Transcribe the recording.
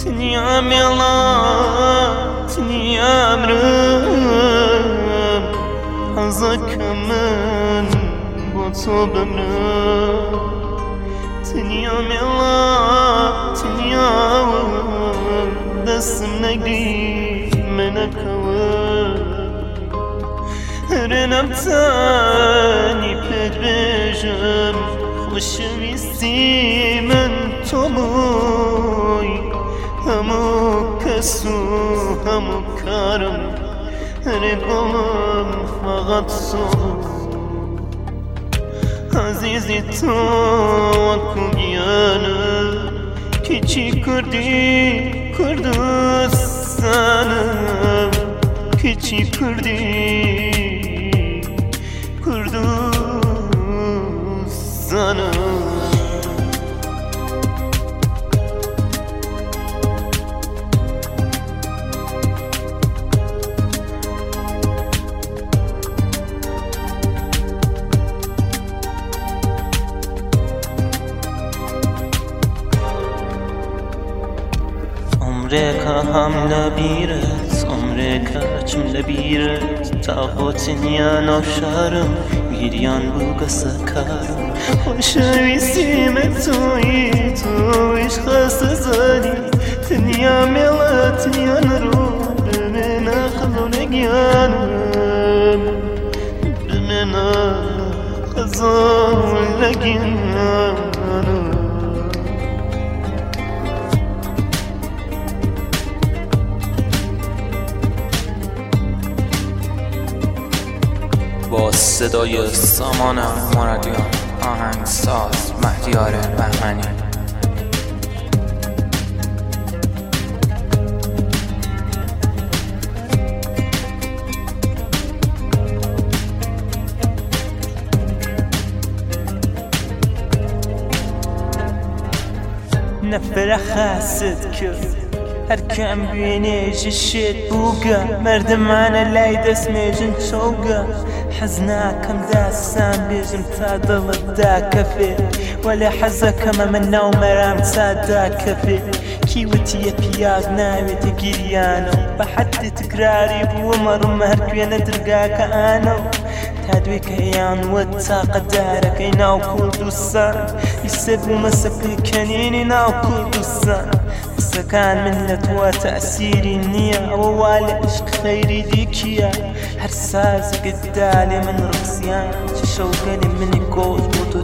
تنيا ميلا تنيا مرم حظك من بطو بمرم تنيا ميلا تنيا دستم نگری منك رنم تاني پد بجم خوشویستی من تو بوی همو کسو همو کارم رگلم فقط تو عزیزی تو وکو گیانم که چی کردی کردستانم که چی کردی کردستانم عمرك هم لبيرت عمرك چم لبيرت تاغوتنيا نوشارم ويريان بوغا سكارم خوشويسي متوي تويش خاص زاني تنيا ميلا تنيا نرو بمنا خذو نقيانم بمنا خذو نقيانم با صدای سامان مرادیان، آهنگساز مهدیار بهمنی. نفر خاصد کرد هر کم بینیش شد بوگا مردم انا لای دست میجن شوگا حزناكم داستان بيجم تادل دا كفي ولا حزكم من نوم رام تادا كفي كيوتي بياغ ناوي تقريانو بحد تكراري بومر مهركوية ندرقاك آنو تادوي كيان واتاق دارك ايناو كردوسان يسبو مسك كنيني ناو كردوسان سكان منة وتأثيري النية ووالي عشق خيري ديكيا هرساز قدالي من رقصيان شوقني من الجوز بوتو